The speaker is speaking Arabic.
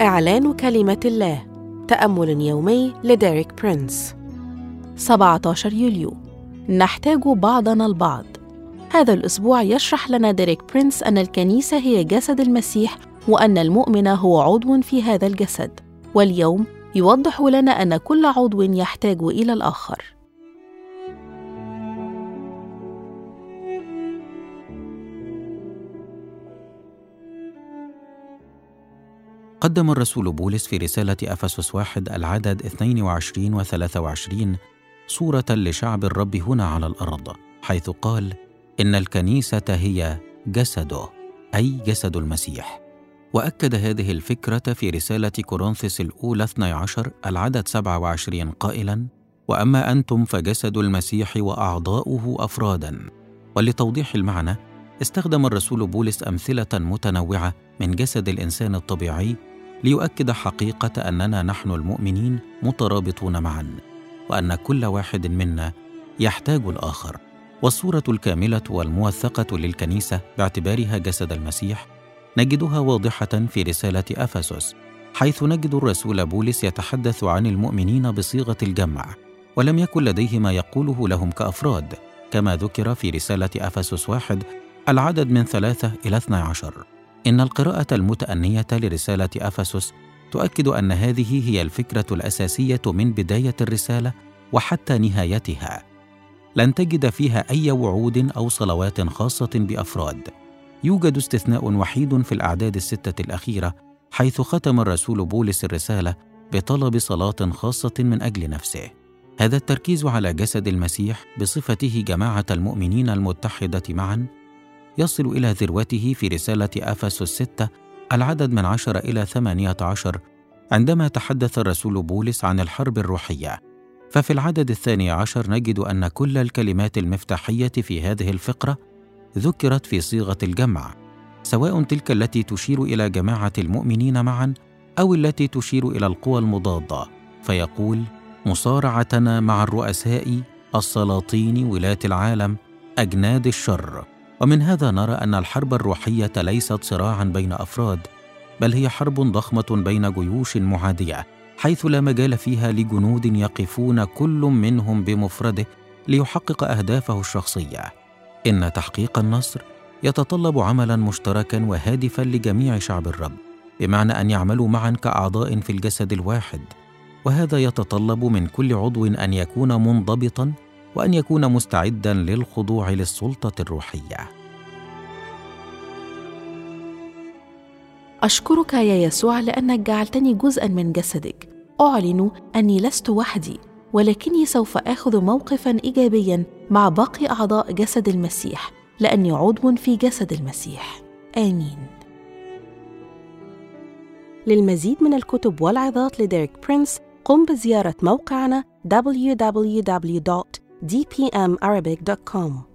إعلان كلمة الله. تأمل يومي لديريك برينس. 17 يوليو. نحتاج بعضنا البعض. هذا الأسبوع يشرح لنا ديريك برينس أن الكنيسة هي جسد المسيح، وأن المؤمن هو عضو في هذا الجسد. واليوم يوضح لنا أن كل عضو يحتاج إلى الآخر. قدم الرسول بولس في رسالة أفسس 1 العدد 22 و 23 صورة لشعب الرب هنا على الأرض، حيث قال: إن الكنيسة هي جسده، أي جسد المسيح. وأكد هذه الفكرة في رسالة كورنثوس الأولى 12 العدد 27 قائلاً: وأما أنتم فجسد المسيح وأعضاؤه أفراداً. ولتوضيح المعنى استخدم الرسول بولس أمثلة متنوعة من جسد الإنسان الطبيعي ليؤكد حقيقة أننا نحن المؤمنين مترابطون معاً، وأن كل واحد منا يحتاج الآخر. والصورة الكاملة والموثقة للكنيسة باعتبارها جسد المسيح نجدها واضحة في رسالة أفسس، حيث نجد الرسول بولس يتحدث عن المؤمنين بصيغة الجمع، ولم يكن لديه ما يقوله لهم كأفراد، كما ذكر في رسالة أفسس 1 العدد من 3 إلى 12. إن القراءة المتأنية لرسالة أفسس تؤكد أن هذه هي الفكرة الأساسية من بداية الرسالة وحتى نهايتها. لن تجد فيها أي وعود أو صلوات خاصة بأفراد. يوجد استثناء وحيد في الأعداد الستة الأخيرة، حيث ختم الرسول بولس الرسالة بطلب صلاة خاصة من أجل نفسه. هذا التركيز على جسد المسيح بصفته جماعة المؤمنين المتحدة معاً يصل إلى ذروته في رسالة أفسس 6 العدد من 10 إلى 18، عندما تحدث الرسول بولس عن الحرب الروحية. ففي العدد 12 نجد أن كل الكلمات المفتاحية في هذه الفقرة ذكرت في صيغة الجمع، سواء تلك التي تشير إلى جماعة المؤمنين معا أو التي تشير إلى القوى المضادة، فيقول: مصارعتنا مع الرؤساء، السلاطين، ولاة العالم، أجناد الشر. ومن هذا نرى أن الحرب الروحية ليست صراعا بين أفراد، بل هي حرب ضخمة بين جيوش معادية، حيث لا مجال فيها لجنود يقفون كل منهم بمفرده ليحقق أهدافه الشخصية. إن تحقيق النصر يتطلب عملا مشتركا وهادفا لجميع شعب الرب، بمعنى أن يعملوا معا كأعضاء في الجسد الواحد. وهذا يتطلب من كل عضو أن يكون منضبطا وأن يكون مستعدا للخضوع للسلطة الروحية. أشكرك يا يسوع لأنك جعلتني جزءاً من جسدك. أعلن أني لست وحدي، ولكني سوف آخذ موقفاً إيجابياً مع باقي أعضاء جسد المسيح، لأني عضو في جسد المسيح. آمين. للمزيد من الكتب والعظات لديريك برينس قم بزيارة موقعنا www.dpmarabic.com.